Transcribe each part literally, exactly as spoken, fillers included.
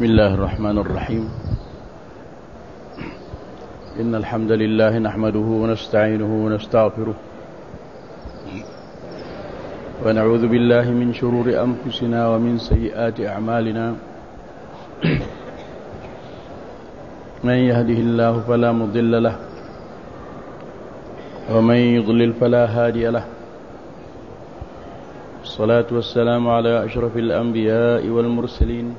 بسم الله الرحمن الرحيم. إن الحمد لله نحمده ونستعينه ونستغفره ونعوذ بالله من شرور أنفسنا ومن سيئات أعمالنا. من يهده الله فلا مضل له ومن يضلل فلا هادي له. الصلاة والسلام على أشرف الأنبياء والمرسلين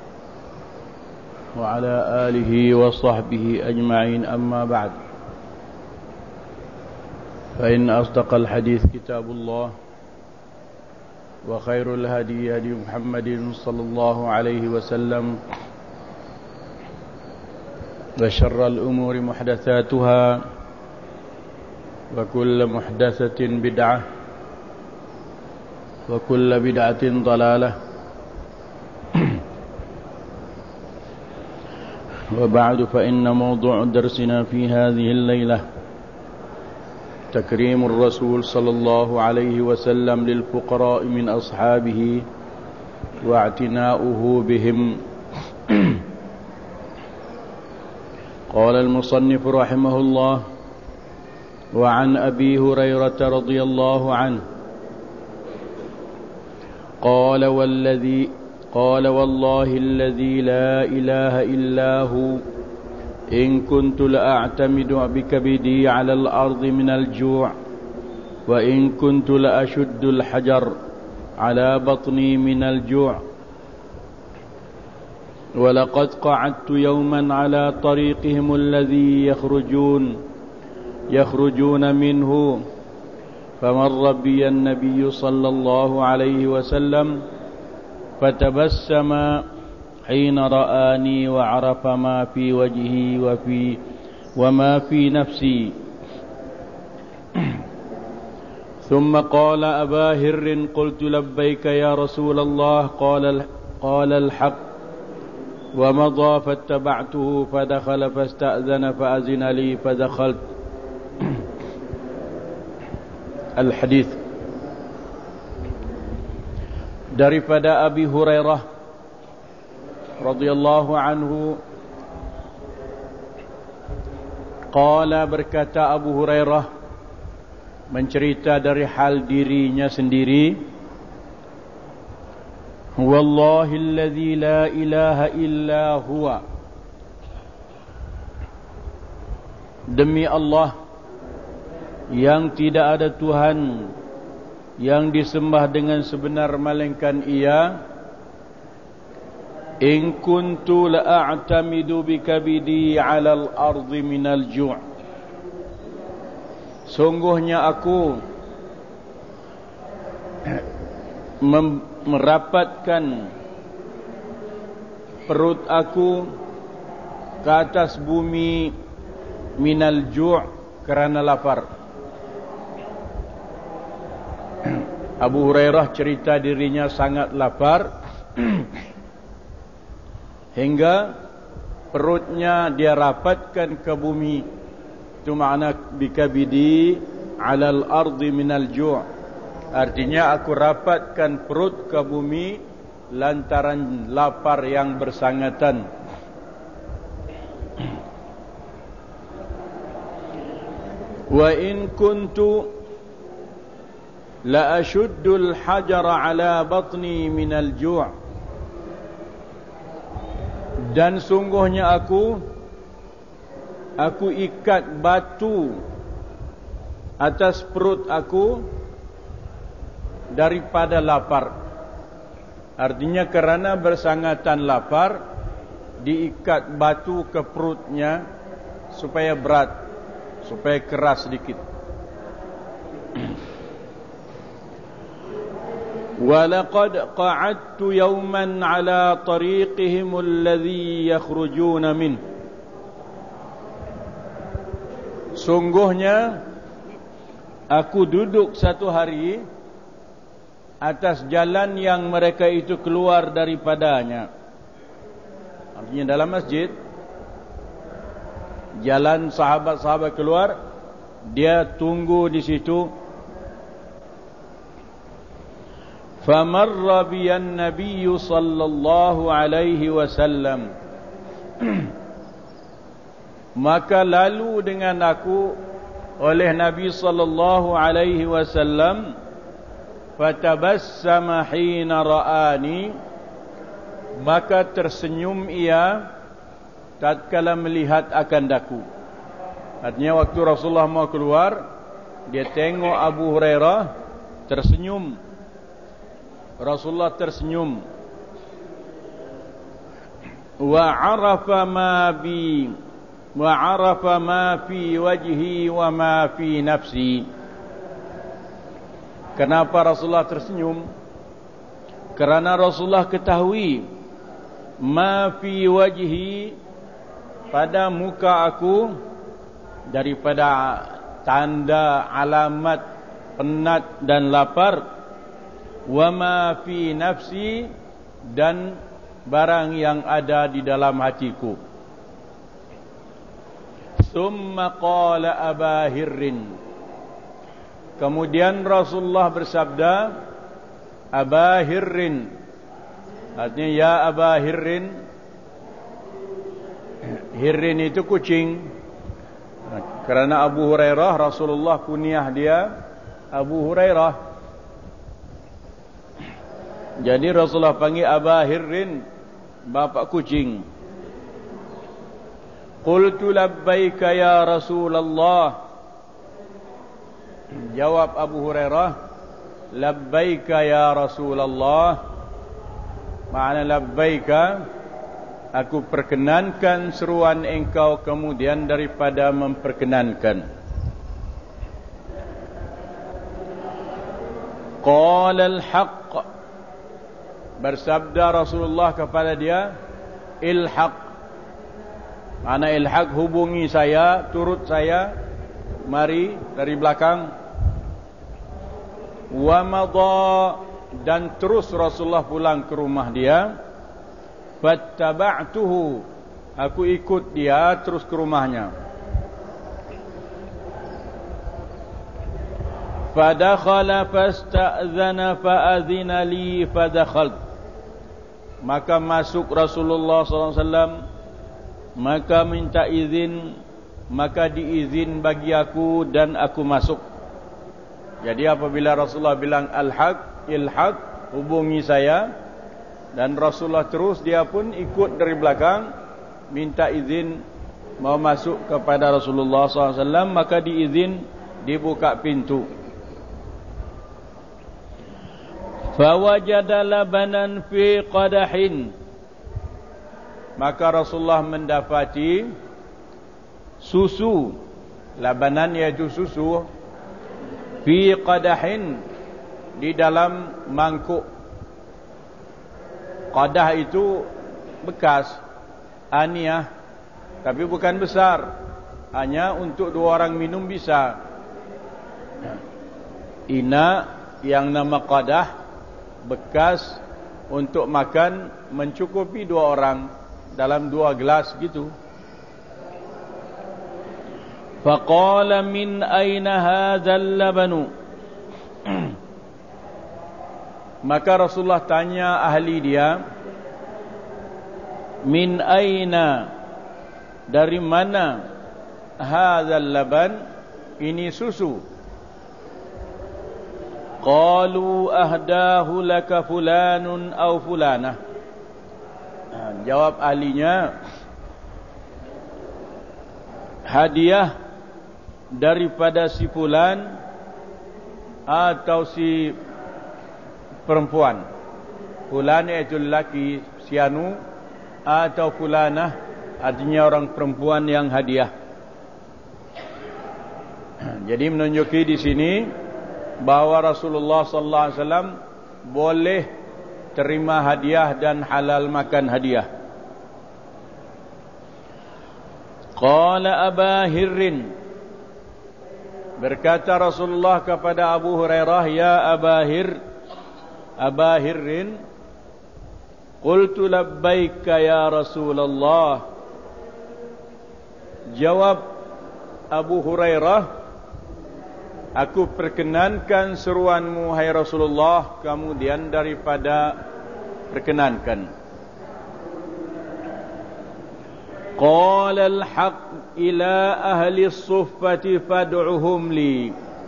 وعلى آله وصحبه أجمعين. أما بعد، فإن أصدق الحديث كتاب الله، وخير الهدي هدي محمد صلى الله عليه وسلم، وشر الأمور محدثاتها، وكل محدثة بدعة، وكل بدعة ضلالة. وبعد، فإن موضوع درسنا في هذه الليلة تكريم الرسول صلى الله عليه وسلم للفقراء من أصحابه واعتناؤه بهم. قال المصنف رحمه الله: وعن أبي هريرة رضي الله عنه قال والذي قال والله الذي لا إله إلا هو إن كنت لأعتمد بكبدي على الأرض من الجوع، وإن كنت لأشد الحجر على بطني من الجوع، ولقد قعدت يوما على طريقهم الذي يخرجون يخرجون منه، فمر بي النبي صلى الله عليه وسلم فتبسم حين رآني وعرف ما في وجهي وفي وما في نفسي، ثم قال: أبا هر. قلت: لبيك يا رسول الله. قال قال الحق. ومضى فاتبعته، فدخل فاستأذن فأذن لي فدخلت. Al-Hadith. Daripada Abi Hurairah radhiyallahu anhu, qala, berkata Abu Hurairah mencerita dari hal dirinya sendiri, wallahi alladzi la ilaha illa huwa, demi Allah yang tidak ada Tuhan yang disembah dengan sebenar melainkan Ia, in kuntu la'atamidu bikabidi 'alal ardi minal ju', sungguhnya aku merapatkan perut aku ke atas bumi minal ju' kerana lapar. Abu Hurairah cerita dirinya sangat lapar hingga perutnya dia rapatkan ke bumi. Itu makna bikabidi 'alal ardi minal ju', artinya aku rapatkan perut ke bumi lantaran lapar yang bersangatan. Wa in kuntu la ashuddul hajara ala batni minal ju', dan sungguhnya aku aku ikat batu atas perut aku daripada lapar. Artinya kerana bersangatan lapar, diikat batu ke perutnya supaya berat, supaya keras sedikit. وَلَقَدْ قَعَدْتُ يَوْمًا عَلَى طَرِيقِهِمُ الَّذِي يَخْرُجُونَ مِنْهُ, sungguhnya aku duduk satu hari atas jalan yang mereka itu keluar daripadanya. Artinya dalam masjid, jalan sahabat-sahabat keluar, dia tunggu di situ. famarra biyan nabiyyu sallallahu alaihi wasallam. Maka lalu dengan aku oleh Nabi sallallahu alaihi wasallam, fatabassama hina ra'ani, maka tersenyum ia tatkala melihat akan daku. Artinya waktu Rasulullah mau keluar, dia tengok Abu Hurairah tersenyum. Rasulullah tersenyum. Wa arafa ma bi wa arafa ma fi wajhi wa ma fi nafsi. Kenapa Rasulullah tersenyum? Kerana Rasulullah ketahui ma fi wajhi, pada muka aku, daripada tanda alamat penat dan lapar, wa ma fi nafsi, dan barang yang ada di dalam hatiku. Summa qala Aba Hirrin, kemudian Rasulullah bersabda, Aba Hirrin, artinya ya Aba Hirrin. Hirrin itu kucing. Kerana Abu Hurairah, Rasulullah kunyah dia Abu Hurairah. Jadi Rasulullah panggil Aba Hirrin, bapak kucing. Qultu labbaika ya Rasulullah. Jawab Abu Hurairah, labbaika ya Rasulullah. Makna labbaika, aku perkenankan seruan engkau kemudian daripada memperkenankan. Qala al-haqq, bersabda Rasulullah kepada dia, ilhaq. Mana ilhaq, hubungi saya, turut saya, mari dari belakang. Wa madha, dan terus Rasulullah pulang ke rumah dia. Fattaba'tuhu, aku ikut dia terus ke rumahnya. Fadakhala fasta'zana fa'adhina li fadakhalt, maka masuk Rasulullah sallallahu alaihi wasallam, maka minta izin, maka diizin bagi aku dan aku masuk. Jadi apabila Rasulullah bilang al-haq, il-haq, hubungi saya, dan Rasulullah terus, dia pun ikut dari belakang, minta izin mau masuk kepada Rasulullah sallallahu alaihi wasallam, maka diizin, dibuka pintu. Fawajada labanan fi qadahin, maka Rasulullah mendapati susu, labanan yaitu susu, fi qadahin, di dalam mangkuk. Qadah itu bekas, aniyah, tapi bukan besar, hanya untuk dua orang minum bisa. Ina yang nama qadah, bekas untuk makan, mencukupi dua orang dalam dua gelas gitu. Faqala min aina hadzal labanu, maka Rasulullah tanya ahli dia, min aina, dari mana, hadzal laban, ini susu. Qalu ahdahu laka fulanun aw fulanah. Jawab ahlinya, hadiah daripada si fulan atau si perempuan. Fulan iaitu lelaki, si anu, atau fulanah artinya orang perempuan yang hadiah. Jadi menunjuki di sini bahwa Rasulullah sallallahu alaihi wasallam boleh terima hadiah dan halal makan hadiah. Qala Aba Hirrin, berkata Rasulullah kepada Abu Hurairah, ya Aba Hir, Aba Hirrin, qultu labbaika ya Rasulullah. Jawab Abu Hurairah, Aku perkenankan seruanmu, hai Rasulullah, kemudian daripada perkenankan. Qala al-haq ila ahli as-suffati fad'uhum li.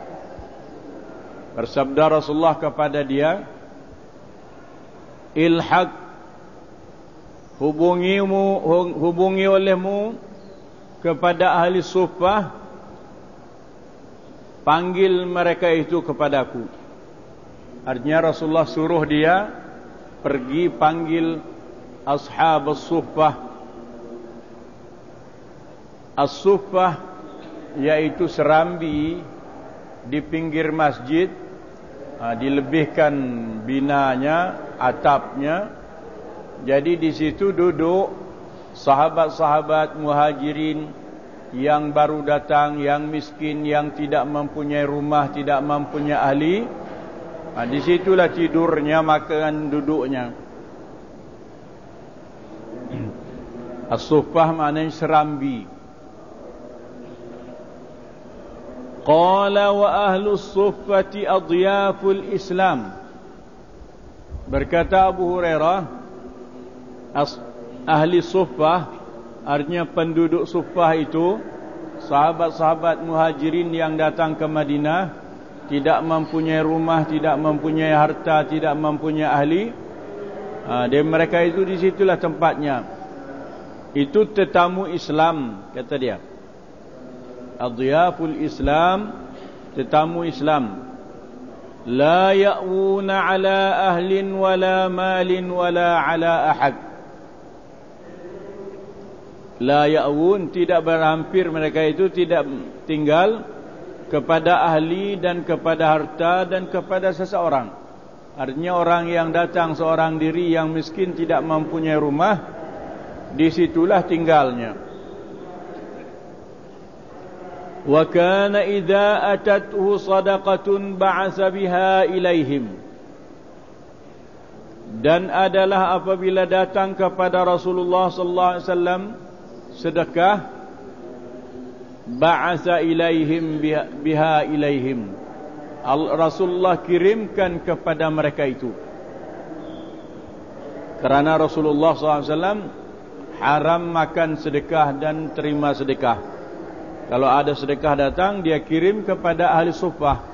Bersabda Rasulullah kepada dia, ilhaq, hubungimu, hubungi olehmu kepada ahli suffah, panggil mereka itu kepadaku. Artinya Rasulullah suruh dia pergi panggil ashab as-suffah. As-suffah yaitu serambi di pinggir masjid, dilebihkan binanya, atapnya. Jadi di situ duduk sahabat-sahabat muhajirin yang baru datang, yang miskin, yang tidak mempunyai rumah, tidak mempunyai ahli. Nah, di situlah tidurnya, makan, duduknya. As-suffah maknanya serambi. Qala wa ahlus suffati adyaful Islam. Berkata Abu Hurairah, ahli suffah, artinya penduduk suffah itu sahabat-sahabat muhajirin yang datang ke Madinah, tidak mempunyai rumah, tidak mempunyai harta, tidak mempunyai ahli. Ha, dan mereka itu di situlah tempatnya. Itu tetamu Islam, kata dia. Adyaful Islam, tetamu Islam. La ya'wuna ala ahlin wala malin wala ala ahad. La ya'wun, tidak berhampir, mereka itu tidak tinggal kepada ahli dan kepada harta dan kepada seseorang. Artinya orang yang datang seorang diri yang miskin, tidak mempunyai rumah, disitulah tinggalnya. Wa kana idza atathu sadaqatun ba'atsa biha ilaihim. Dan adalah apabila datang kepada Rasulullah sallallahu alaihi wasallam sedekah, ba'atsa ilaihim biha ilaihim. Rasulullah kirimkan kepada mereka itu. Kerana Rasulullah sallallahu alaihi wasallam haram makan sedekah dan terima sedekah. Kalau ada sedekah datang, dia kirim kepada ahli suffah.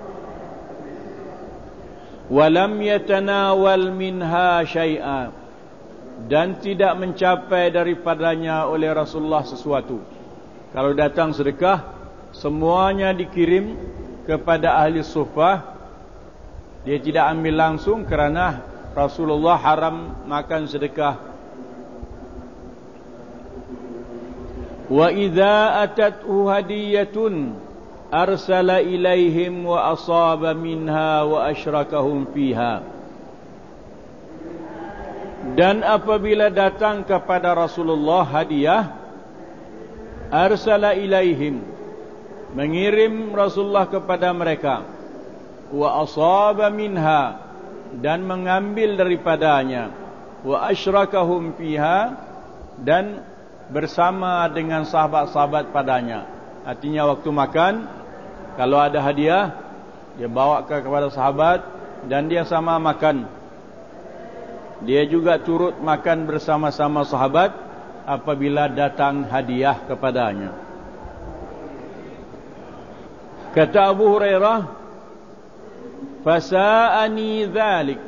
Walam yatanawal minha syai'a, dan tidak mencapai daripadanya oleh Rasulullah sesuatu. Kalau datang sedekah, semuanya dikirim kepada ahli suffah. Dia tidak ambil langsung kerana Rasulullah haram makan sedekah. Wa idza atathu hadiyatun arsala ilaihim wa asaba minha wa asyrakahum fiha. Dan apabila datang kepada Rasulullah hadiah, arsala ilaihim, mengirim Rasulullah kepada mereka, wa asaba minha, dan mengambil daripadanya, wa asyrakahum fiha, dan bersama dengan sahabat-sahabat padanya. Artinya waktu makan, kalau ada hadiah, dia bawa ke kepada sahabat dan dia sama makan. Dia juga turut makan bersama-sama sahabat apabila datang hadiah kepadanya. Kata Abu Hurairah, fasa'ani dzalik.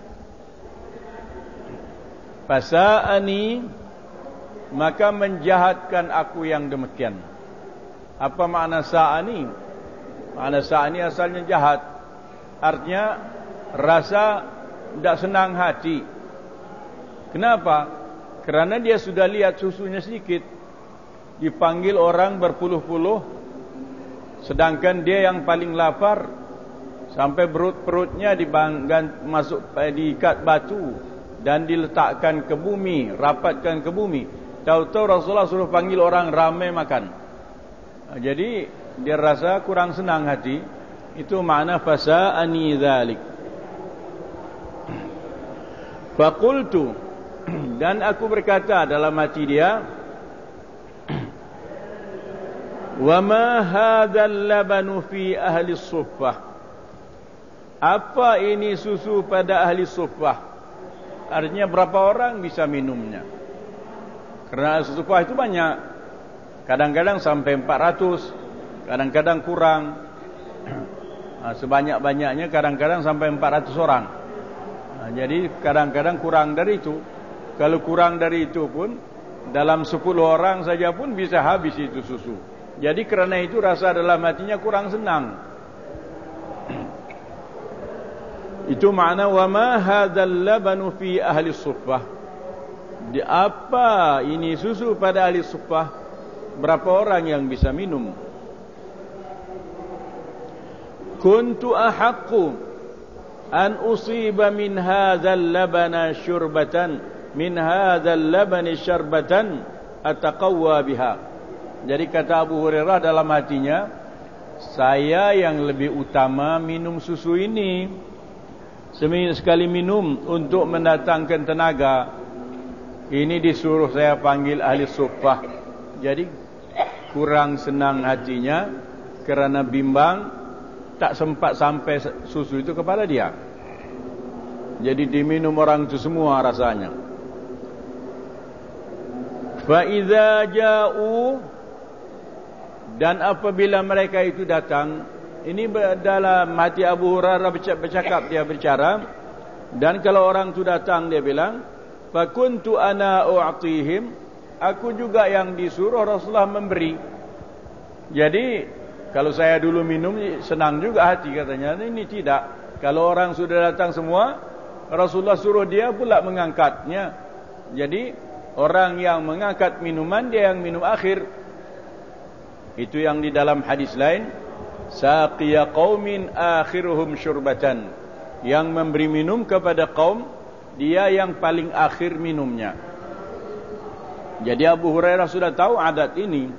Fasa'ani, maka menjahatkan aku yang demikian. Apa makna sa'ani? Makna sa'ani asalnya jahat. Artinya rasa tidak senang hati. Kenapa? Kerana dia sudah lihat susunya sedikit, dipanggil orang berpuluh-puluh, sedangkan dia yang paling lapar, sampai perut-perutnya dibanggan, masuk diikat batu dan diletakkan ke bumi, rapatkan ke bumi. Tahu-tahu Rasulullah suruh panggil orang ramai makan. Jadi dia rasa kurang senang hati. Itu makna fasa'ani dzalik. Faqultu, dan aku berkata dalam hati dia, Wa ma hadzal labanu fi ahli suffah. Apa ini susu pada ahli suffah? Artinya berapa orang bisa minumnya? Karena ahli suffah itu banyak. Kadang-kadang sampai empat ratus, kadang-kadang kurang. Nah, sebanyak-banyaknya kadang-kadang sampai empat ratus orang. Nah, jadi kadang-kadang kurang dari itu. Kalau kurang dari itu pun, dalam sepuluh orang saja pun bisa habis itu susu. Jadi kerana itu rasa dalam hatinya kurang senang. Itu makna wa ma hadzal labanu fi ahli suffah. Di apa ini susu pada ahli suffah? Berapa orang yang bisa minum? Kuntu ahaqqu an usiba min hadzal labana syurbatan min hadzal labani syarbatan ataqawwa biha. Jadi kata Abu Hurairah dalam hatinya, saya yang lebih utama minum susu ini. Seminggu sekali minum untuk mendatangkan tenaga. Ini disuruh saya panggil ahli suffah. Jadi kurang senang hatinya kerana bimbang tak sempat sampai susu itu kepada dia. Jadi diminum orang itu semua rasanya. Fa iza ja'u, dan apabila mereka itu datang. Ini dalam hati Abu Hurairah bercakap, dia berbicara. Dan kalau orang itu datang, dia bilang, fa kuntu ana u'tihim, aku juga yang disuruh Rasulullah memberi. Jadi kalau saya dulu minum senang juga hati katanya. Ini tidak. Kalau orang sudah datang semua, Rasulullah suruh dia pula mengangkatnya. Jadi orang yang mengangkat minuman, dia yang minum akhir. Itu yang di dalam hadis lain, saqiya qaumin akhiruhum syurbatan, yang memberi minum kepada kaum, dia yang paling akhir minumnya. Jadi Abu Hurairah sudah tahu adat ini.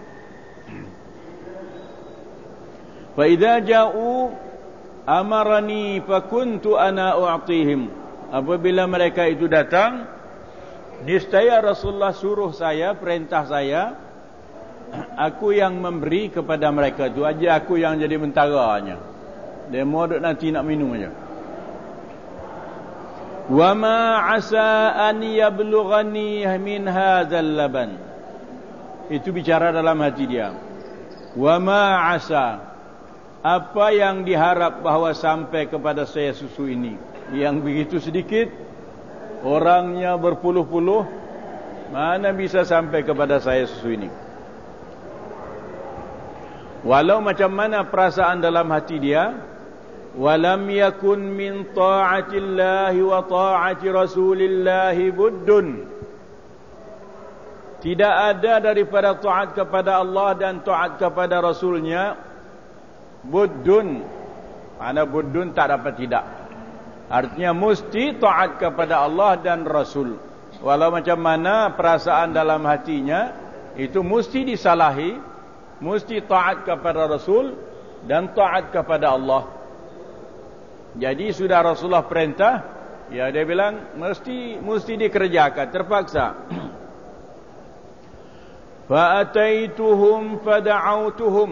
Fa idza ja'u amarani fa kuntu ana u'tihim. Apabila mereka itu datang, niscaya Rasulullah suruh saya, perintah saya, aku yang memberi kepada mereka itu aja, aku yang jadi mentaranya. Dia mau nanti nak minum aja. Wa ma asa an yablughani min hadzal laban. Itu bicara dalam hati dia. Wa ma asa, apa yang diharap bahawa sampai kepada saya susu ini, yang begitu sedikit, orangnya berpuluh-puluh, mana bisa sampai kepada saya susu ini? Walau macam mana perasaan dalam hati dia, walam yakun min ta'atillahi wa ta'ati rasulillahi buddun, tidak ada daripada taat kepada Allah dan taat kepada Rasulnya buddun. Mana buddun tak dapat tidak, artinya mesti taat kepada Allah dan Rasul. Walau macam mana perasaan dalam hatinya, itu mesti disalahi, mesti taat kepada Rasul dan taat kepada Allah. Jadi sudah Rasulullah perintah, ya dia bilang mesti mesti dikerjakan, terpaksa. Fa ataituhum fada'autuhum,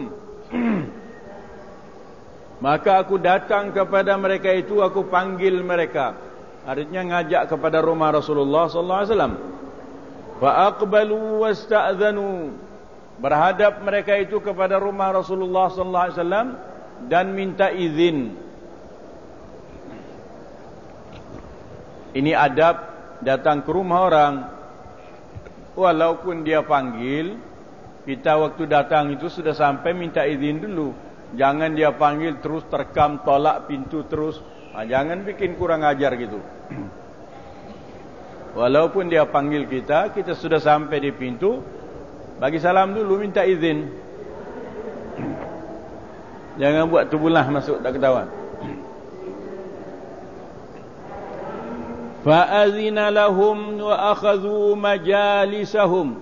maka aku datang kepada mereka itu, aku panggil mereka. Artinya ngajak kepada rumah Rasulullah sallallahu alaihi wasallam. Fa aqbalu wasta'dzanu, berhadap mereka itu kepada rumah Rasulullah sallallahu alaihi wasallam dan minta izin. Ini adab datang ke rumah orang. Walaupun dia panggil, kita waktu datang itu sudah sampai minta izin dulu. Jangan dia panggil terus terkam, tolak pintu terus. Nah, jangan bikin kurang ajar gitu. Walaupun dia panggil kita, kita sudah sampai di pintu, bagi salam dulu, minta izin. Jangan buat tubulah masuk tak ketahuan. Fa'azina lahum wa akhadhu majalisahum.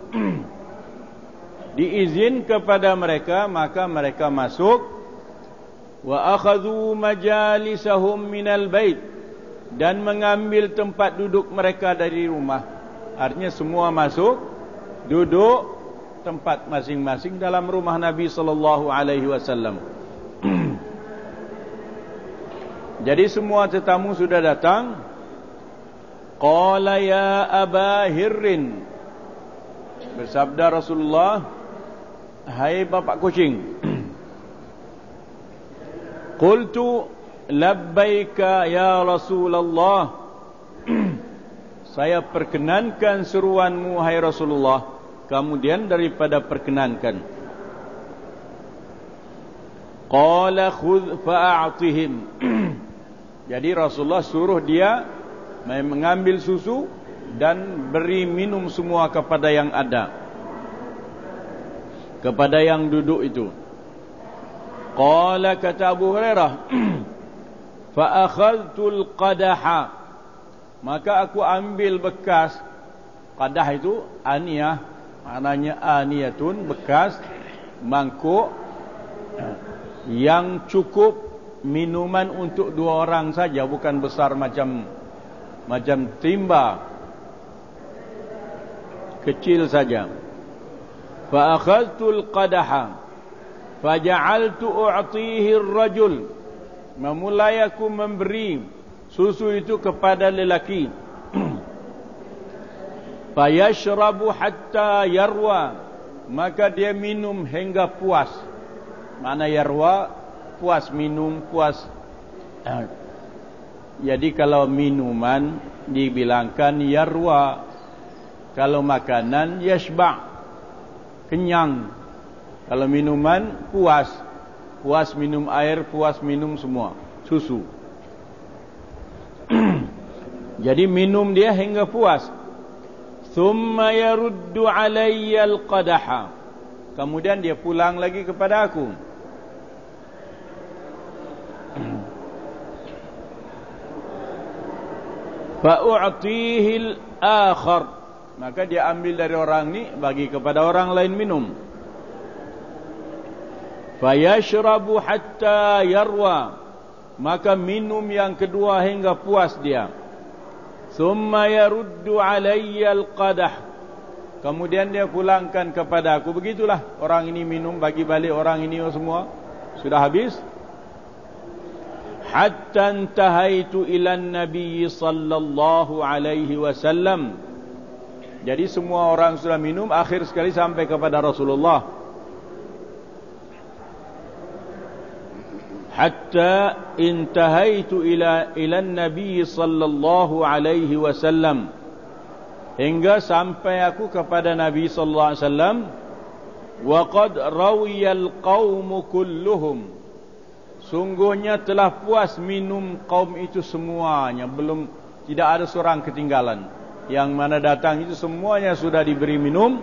Diizin kepada mereka, maka mereka masuk. Wa akhadhu majalisahum minal bait, dan mengambil tempat duduk mereka dari rumah. Artinya semua masuk, duduk, tempat masing-masing dalam rumah Nabi sallallahu alaihi wasallam. Jadi semua tetamu sudah datang. Qala ya Aba Hirrin, bersabda Rasulullah, hai bapak kucing. Qultu labbaika ya Rasulullah, saya perkenankan seruanmu hai Rasulullah. Kemudian daripada perkenankan, qala khudh fa'atihim. Jadi Rasulullah suruh dia mengambil susu dan beri minum semua kepada yang ada, kepada yang duduk itu. Qala, kata Abu Hurairah, fa akhadhtul qadaha, maka aku ambil bekas. Qadah itu aniyah, maknanya aniyatun, bekas mangkuk yang cukup minuman untuk dua orang saja, bukan besar macam macam timba, kecil saja. Fa akhadhtul qadaha faja'altu u'tihi ar-rajul, memulai aku memberi susu itu kepada lelaki. Fayashrabu hatta yarwa, maka dia minum hingga puas. Mana yarwa? Puas, minum puas. Jadi kalau minuman dibilangkan yarwa, kalau makanan yashba', kenyang. Kalau minuman puas, puas minum air, puas minum semua susu. Jadi minum dia hingga puas. Thumma yaruddu alayya al-qadaha, kemudian dia pulang lagi kepada aku. Fa'u'tihi al-akhar, maka dia ambil dari orang ni, bagi kepada orang lain minum. Fayashrabu hatta yarwa, maka minum yang kedua hingga puas dia. Thumma yaruddu alayya al-qadah, kemudian dia pulangkan kepada aku. Begitulah orang ini minum, bagi balik orang ini semua. Sudah habis. Hatta intahaitu ila an-nabi sallallahu alaihi wasallam. Jadi semua orang sudah minum, akhir sekali sampai kepada Rasulullah. Hatta intahaitu ila ila an-nabi sallallahu alaihi wasallam, hingga sampai aku kepada Nabi sallallahu alaihi wasallam. Wa qad rawiyal qaum kulluhum, sungguhnya telah puas minum kaum itu semuanya, belum, tidak ada seorang ketinggalan. Yang mana datang itu semuanya sudah diberi minum.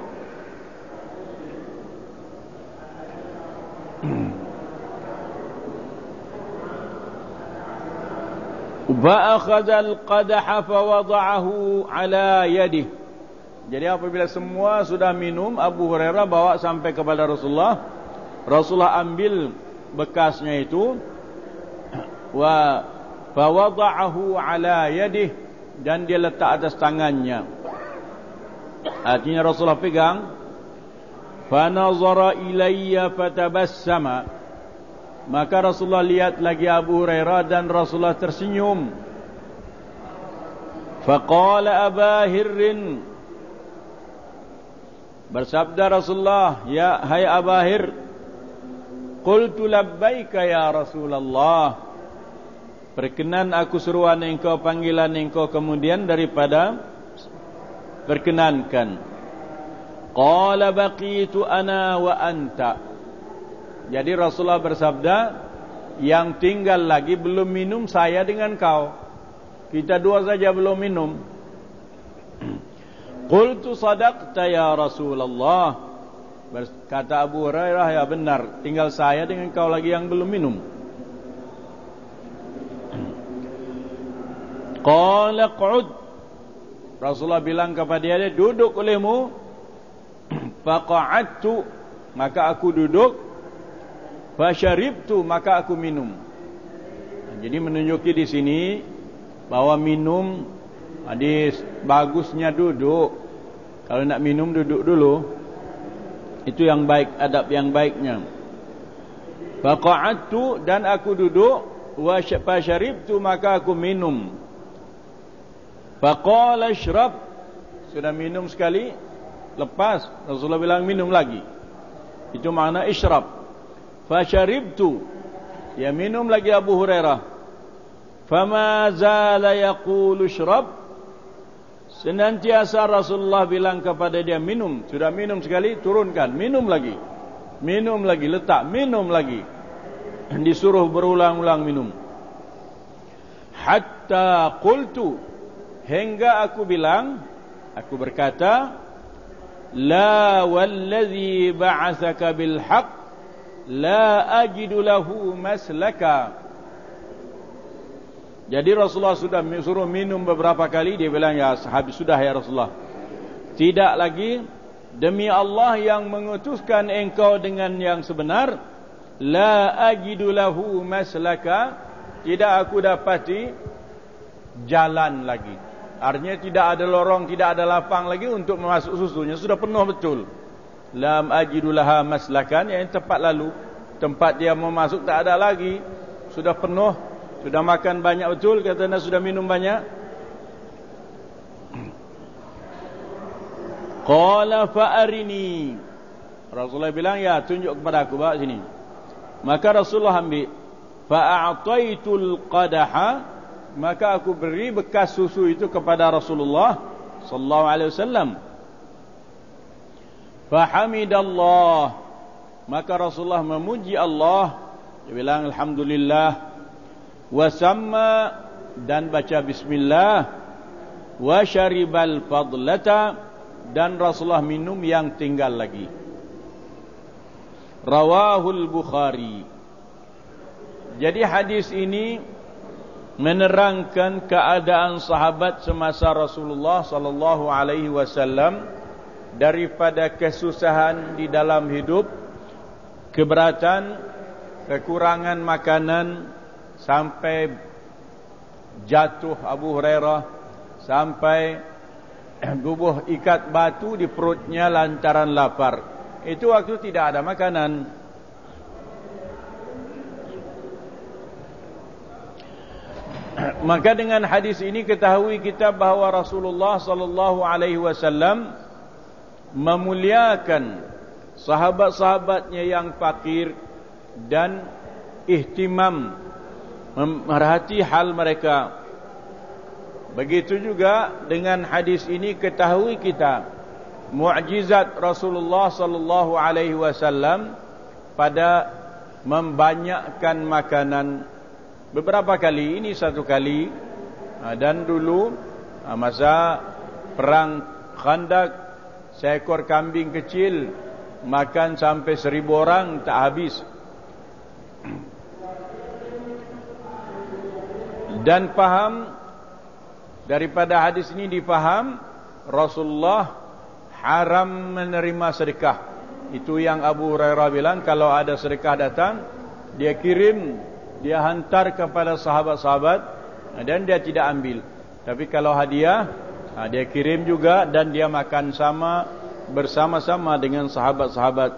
Fa'akhadha al-qadaha fawada'ahu ala yadihi. Jadi apabila semua sudah minum, Abu Hurairah bawa sampai kepada Rasulullah. Rasulullah ambil bekasnya itu, wa fawada'ahu ala yadihi, dan dia letak atas tangannya. Artinya Rasulullah pegang. Fa nazara ilayya fatabassama, maka Rasulullah lihat lagi Abu Hurairah dan Rasulullah tersenyum. Faqala Aba Hirrin, bersabda Rasulullah, ya hai Aba Hir. Qultu labbaika ya Rasulullah, perkenan aku seruan engkau, panggilan engkau. Kemudian daripada perkenankan. Qala baqitu ana wa anta, jadi Rasulullah bersabda, yang tinggal lagi belum minum saya dengan kau. Kita dua saja belum minum. Qultu sadaqta ya Rasulullah, kata Abu Hurairah, ya benar, tinggal saya dengan kau lagi yang belum minum. Qala q'ud, Rasulullah bilang kepada dia, duduk olehmu. Faqa'adtu, maka aku duduk. Fasyaribtu, maka aku minum. Jadi menunjuki di sini bahwa minum hadis bagusnya duduk. Kalau nak minum duduk dulu. Itu yang baik, adab yang baiknya. Faqa'adtu, dan aku duduk, wa syaribtu, maka aku minum. Faqala ishrab, sudah minum sekali, lepas Rasulullah bilang minum lagi. Itu makna ishrab. Fasyaribtu, ya minum lagi Abu Hurairah. Fama zala yaqulu ishrab, senantiasa Rasulullah bilang kepada dia minum. Sudah minum sekali, turunkan, minum lagi. Minum lagi, letak, minum lagi. Disuruh berulang-ulang minum. Hatta qultu, hingga aku bilang, aku berkata, la wallazi ba'athaka bil haqq la ajidu lahu maslaka. Jadi Rasulullah sudah suruh minum beberapa kali. Dia bilang, ya habis sudah ya Rasulullah, tidak lagi. Demi Allah yang mengutuskan engkau dengan yang sebenar, la ajidu lahu maslaka, tidak aku dapati jalan lagi. Artinya tidak ada lorong, tidak ada lapang lagi untuk memasuk susunya, sudah penuh betul. Lam ajidu laha maslakan, yang tempat lalu, tempat dia mau masuk tak ada lagi, sudah penuh. Sudah makan banyak betul, katanya sudah minum banyak. Qala fa'arini, Rasulullah bilang, ya tunjuk kepada aku, bawa sini. Maka Rasulullah ambil. Fa'a'taitul qadaha, maka aku beri bekas susu itu kepada Rasulullah sallallahu alaihi wasallam. Fahamidallah, maka Rasulullah memuji Allah. Dia bilang alhamdulillah. Wasamma, dan baca bismillah. Wa syaribal fadlata, dan Rasulullah minum yang tinggal lagi. Rawahul Bukhari. Jadi hadis ini menerangkan keadaan sahabat semasa Rasulullah sallallahu alaihi wasallam, daripada kesusahan di dalam hidup, keberatan, kekurangan makanan, sampai jatuh Abu Hurairah, sampai bubuh ikat batu di perutnya lantaran lapar. Itu waktu tidak ada makanan. Maka dengan hadis ini ketahui kita bahawa Rasulullah sallallahu alaihi wasallam memuliakan sahabat-sahabatnya yang fakir dan ihtimam, memerhati hal mereka. Begitu juga dengan hadis ini ketahui kita mukjizat Rasulullah sallallahu alaihi wasallam pada membanyakkan makanan. Beberapa kali, ini satu kali, dan dulu masa perang Khandaq, seekor kambing kecil makan sampai seribu orang tak habis. Dan faham daripada hadis ini, difaham Rasulullah haram menerima sedekah. Itu yang Abu Hurairah bilang, kalau ada sedekah datang, dia kirim, dia hantar kepada sahabat-sahabat, dan dia tidak ambil. Tapi kalau hadiah, dia kirim juga, dan dia makan sama bersama-sama dengan sahabat-sahabat.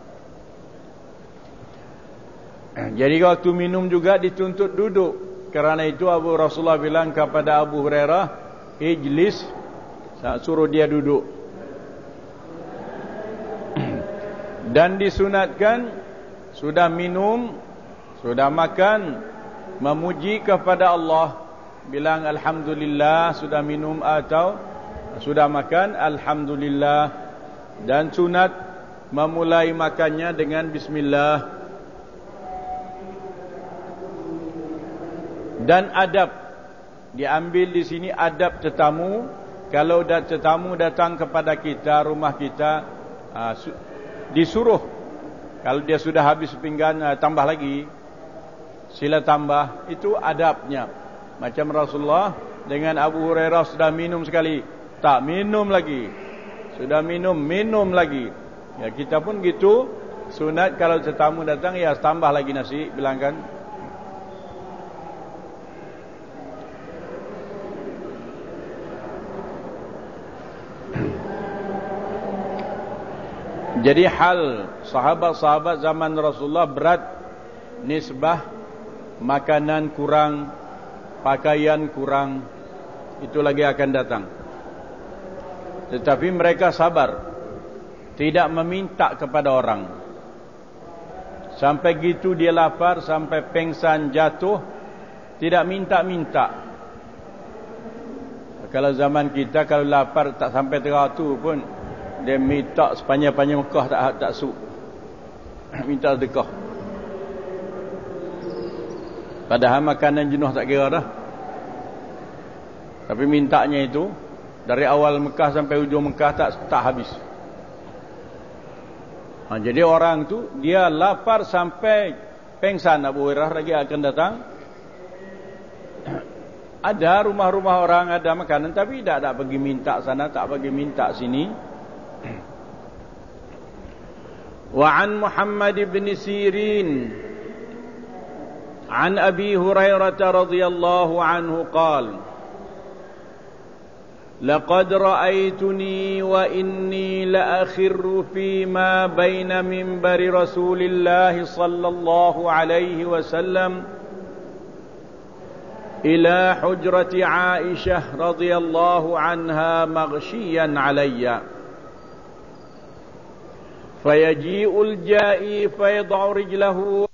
Jadi waktu minum juga dituntut duduk. Kerana itu Abu Rasulullah bilang kepada Abu Hurairah, ijlis, suruh dia duduk. Dan disunatkan, sudah minum, sudah makan, memuji kepada Allah, bilang alhamdulillah. Sudah minum atau sudah makan, alhamdulillah. Dan sunat memulai makannya dengan bismillah. Dan adab diambil di sini, adab tetamu. Kalau dah tetamu datang kepada kita, rumah kita, aa, disuruh, kalau dia sudah habis pinggan, aa, tambah lagi, sila tambah. Itu adabnya. Macam Rasulullah dengan Abu Hurairah, sudah minum sekali, tak minum lagi. Sudah minum, minum lagi. Ya, kita pun gitu. Sunat kalau tetamu datang, ya tambah lagi nasi, bilangkan. Jadi hal sahabat-sahabat zaman Rasulullah berat, nisbah makanan kurang, pakaian kurang, itu lagi akan datang. Tetapi mereka sabar, tidak meminta kepada orang. Sampai gitu dia lapar, sampai pengsan jatuh, tidak minta-minta. Kalau zaman kita, kalau lapar tak sampai teratur pun, dia minta sepanjang-panjang Mekah tak tak suk. Minta sedekah. Padahal makanan jenuh tak kira dah. Tapi mintanya itu dari awal Mekah sampai ujung Mekah tak tak habis. Ha, jadi orang tu dia lapar sampai pengsan. Abu Hurairah lagi akan datang. Ada rumah-rumah orang ada makanan, tapi tak tak pergi minta sana, tak pergi minta sini. وعن محمد بن سيرين عن أبي هريرة رضي الله عنه قال لقد رأيتني وإني لأخر فيما بين منبر رسول الله صلى الله عليه وسلم إلى حجرة عائشة رضي الله عنها مغشيا علي فيجيء الجائي فيضع رجله